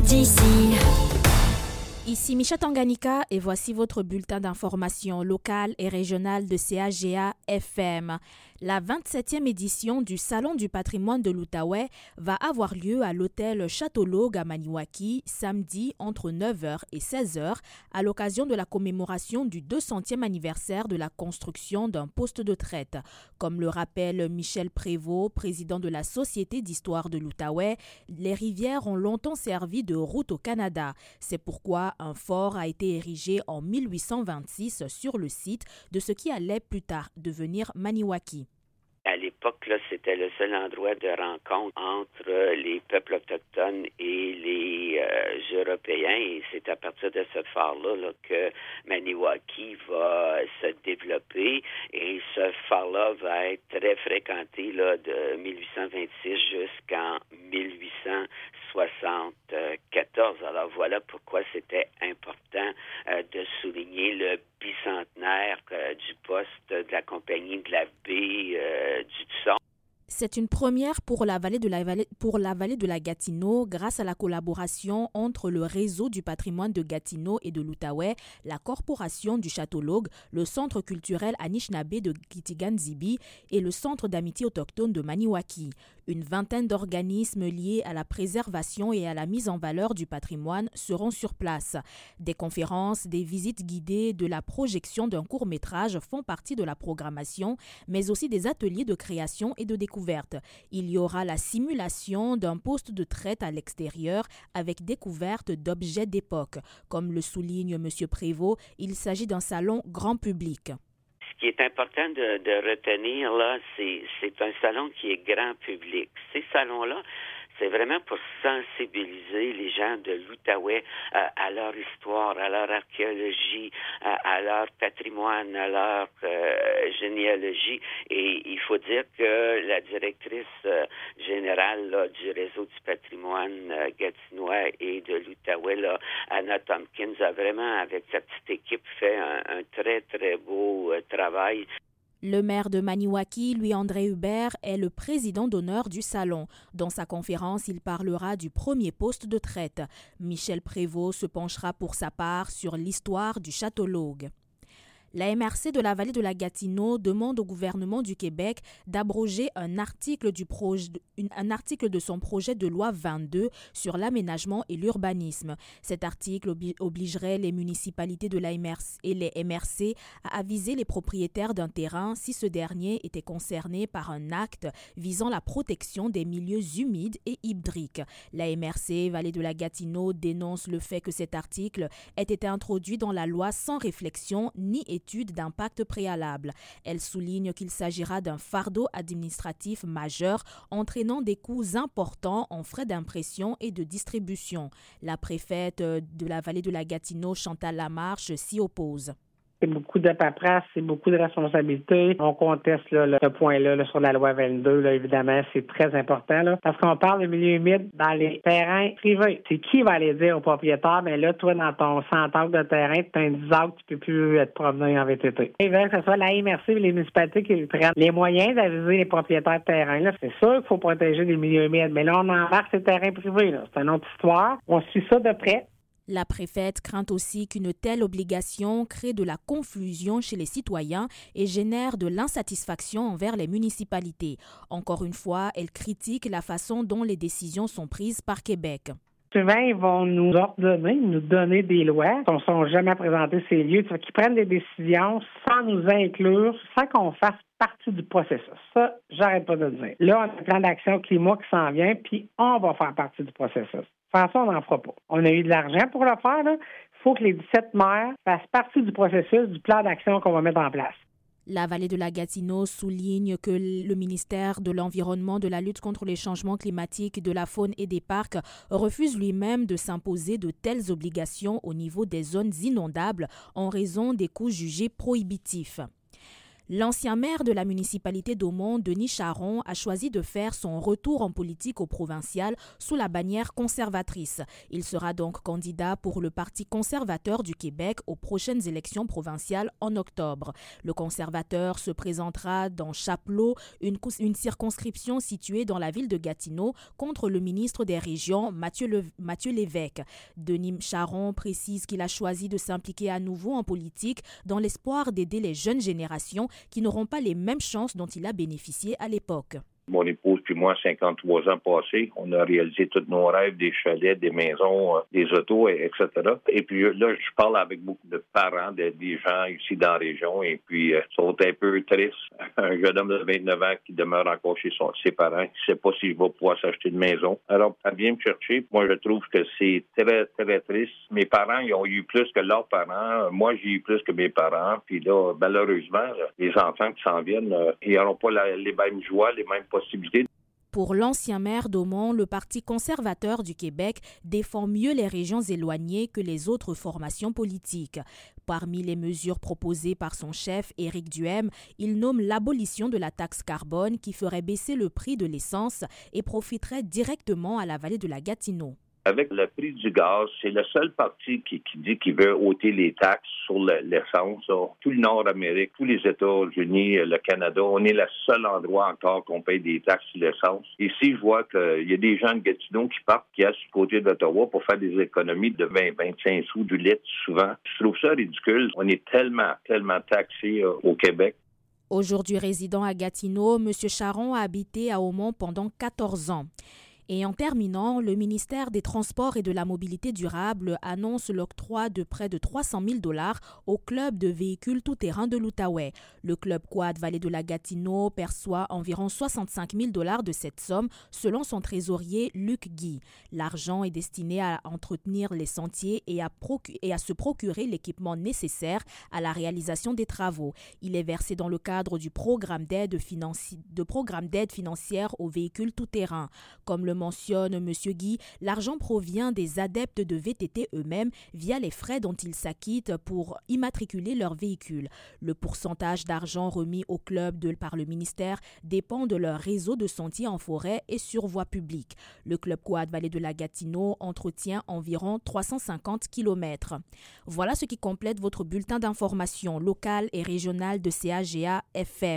d'ici. Ici Micha Tanganyika et voici votre bulletin d'information locale et régionale de CAGA FM. La 27e édition du Salon du patrimoine de l'Outaouais va avoir lieu à l'hôtel Château-Logue à Maniwaki samedi entre 9h et 16h à l'occasion de la commémoration du 200e anniversaire de la construction d'un poste de traite. Comme le rappelle Michel Prévost, président de la Société d'histoire de l'Outaouais, les rivières ont longtemps servi de route au Canada. C'est pourquoi un fort a été érigé en 1826 sur le site de ce qui allait plus tard devenir Maniwaki. À l'époque, là, c'était le seul endroit de rencontre entre les peuples autochtones et les Européens. Et c'est à partir de ce phare-là là, que Maniwaki va se développer. Et ce phare-là va être très fréquenté là, de 1826 jusqu'en 1874. Alors voilà pourquoi c'était important de souligner le bicentenaire du poste de la compagnie de la baie du Tson. C'est une première pour la vallée de la Gatineau grâce à la collaboration entre le réseau du patrimoine de Gatineau et de l'Outaouais, la corporation du Château-Logue, le centre culturel Anishinaabe de Kitigan-Zibi et le centre d'amitié autochtone de Maniwaki. Une vingtaine d'organismes liés à la préservation et à la mise en valeur du patrimoine seront sur place. Des conférences, des visites guidées, de la projection d'un court-métrage font partie de la programmation, mais aussi des ateliers de création et de découverte. Il y aura la simulation d'un poste de traite à l'extérieur avec découverte d'objets d'époque. Comme le souligne M. Prévost, il s'agit d'un salon grand public. Ce qui est important de retenir, là, c'est un salon qui est grand public. Ces salons-là, c'est vraiment pour sensibiliser les gens de l'Outaouais à leur histoire, à leur archéologie, à leur patrimoine, à leur généalogie. Et il faut dire que la directrice générale là, du réseau du patrimoine gatinois et de l'Outaouais, là, Anna Tompkins, a vraiment, avec sa petite équipe, fait un très, très beau travail. Le maire de Maniwaki, Louis-André Hubert, est le président d'honneur du salon. Dans sa conférence, il parlera du premier poste de traite. Michel Prévost se penchera pour sa part sur l'histoire du Château-Logue. La MRC de la vallée de la Gatineau demande au gouvernement du Québec d'abroger un article de son projet de loi 22 sur l'aménagement et l'urbanisme. Cet article obligerait les municipalités de la MRC et les MRC à aviser les propriétaires d'un terrain si ce dernier était concerné par un acte visant la protection des milieux humides et hydriques. La MRC Vallée de la Gatineau dénonce le fait que cet article ait été introduit dans la loi sans réflexion ni étude d'impact préalable. Elle souligne qu'il s'agira d'un fardeau administratif majeur entraînant des coûts importants en frais d'impression et de distribution. La préfète de la vallée de la Gatineau, Chantal Lamarche, s'y oppose. C'est beaucoup de paperasse, c'est beaucoup de responsabilités. On conteste là, ce point-là là, sur la loi 22, là, évidemment, c'est très important. Là, parce qu'on parle de milieu humide dans les terrains privés. C'est qui va aller dire au propriétaire, mais là, toi, dans ton 100 acres de terrain, tu as un 10 acres, tu peux plus être promené en VTT. Ils veulent que ce soit la MRC et les municipalités qui prennent les moyens d'aviser les propriétaires de terrain. Là, c'est sûr qu'il faut protéger les milieux humides, mais là, on embarque ces terrains privés. Là. C'est une autre histoire. On suit ça de près. La préfète craint aussi qu'une telle obligation crée de la confusion chez les citoyens et génère de l'insatisfaction envers les municipalités. Encore une fois, elle critique la façon dont les décisions sont prises par Québec. Souvent, ils vont nous donner des lois. On ne sont jamais présentés ces lieux. Qu'ils prennent des décisions sans nous inclure, sans qu'on fasse partie du processus. Ça, j'arrête pas de le dire. Là, on a un plan d'action climat qui s'en vient, puis on va faire partie du processus. Faire ça, on n'en fera pas. On a eu de l'argent pour le faire. Il faut que les 17 maires fassent partie du processus du plan d'action qu'on va mettre en place. La vallée de la Gatineau souligne que le ministère de l'Environnement, de la lutte contre les changements climatiques, de la faune et des parcs refuse lui-même de s'imposer de telles obligations au niveau des zones inondables en raison des coûts jugés prohibitifs. L'ancien maire de la municipalité d'Aumont, Denis Charron, a choisi de faire son retour en politique au provincial sous la bannière conservatrice. Il sera donc candidat pour le Parti conservateur du Québec aux prochaines élections provinciales en octobre. Le conservateur se présentera dans Chapleau, une circonscription située dans la ville de Gatineau, contre le ministre des Régions, Mathieu Lévesque. Denis Charron précise qu'il a choisi de s'impliquer à nouveau en politique dans l'espoir d'aider les jeunes générations qui n'auront pas les mêmes chances dont il a bénéficié à l'époque. Mon épouse puis moi, 53 ans passés, on a réalisé tous nos rêves, des chalets, des maisons, des autos, etc. Et puis là, je parle avec beaucoup de parents, des gens ici dans la région, et puis ils sont un peu tristes. Un jeune homme de 29 ans qui demeure encore chez ses parents, qui ne sait pas s'il va pouvoir s'acheter une maison. Alors, elle vient me chercher. Moi, je trouve que c'est très, très triste. Mes parents, ils ont eu plus que leurs parents. Moi, j'ai eu plus que mes parents. Puis là, malheureusement, les enfants qui s'en viennent, ils n'auront pas les mêmes joies, les mêmes possibilités. Pour l'ancien maire d'Aumont, le Parti conservateur du Québec défend mieux les régions éloignées que les autres formations politiques. Parmi les mesures proposées par son chef, Éric Duhaime, il nomme l'abolition de la taxe carbone qui ferait baisser le prix de l'essence et profiterait directement à la vallée de la Gatineau. Avec le prix du gaz, c'est le seul parti qui dit qu'il veut ôter les taxes sur l'essence. Tout le Nord-Amérique, tous les États-Unis, le Canada, on est le seul endroit encore qu'on paye des taxes sur l'essence. Ici, je vois qu'il y a des gens de Gatineau qui partent, qui restent du côté d'Ottawa pour faire des économies de 20-25 sous du litre souvent. Je trouve ça ridicule. On est tellement taxés au Québec. Aujourd'hui résident à Gatineau, M. Charron a habité à Aumont pendant 14 ans. Et en terminant, le ministère des Transports et de la Mobilité durable annonce l'octroi de près de 300 000 $ au club de véhicules tout-terrain de l'Outaouais. Le club Quad Vallée de la Gatineau perçoit environ 65 000 $ de cette somme, selon son trésorier Luc Guy. L'argent est destiné à entretenir les sentiers et à se procurer l'équipement nécessaire à la réalisation des travaux. Il est versé dans le cadre du programme d'aide financière aux véhicules tout-terrain. Comme le mentionne M. Guy, l'argent provient des adeptes de VTT eux-mêmes via les frais dont ils s'acquittent pour immatriculer leur véhicule. Le pourcentage d'argent remis au club par le ministère dépend de leur réseau de sentiers en forêt et sur voie publique. Le club Quad Vallée de la Gatineau entretient environ 350 km. Voilà ce qui complète votre bulletin d'information locale et régionale de CAGA FM.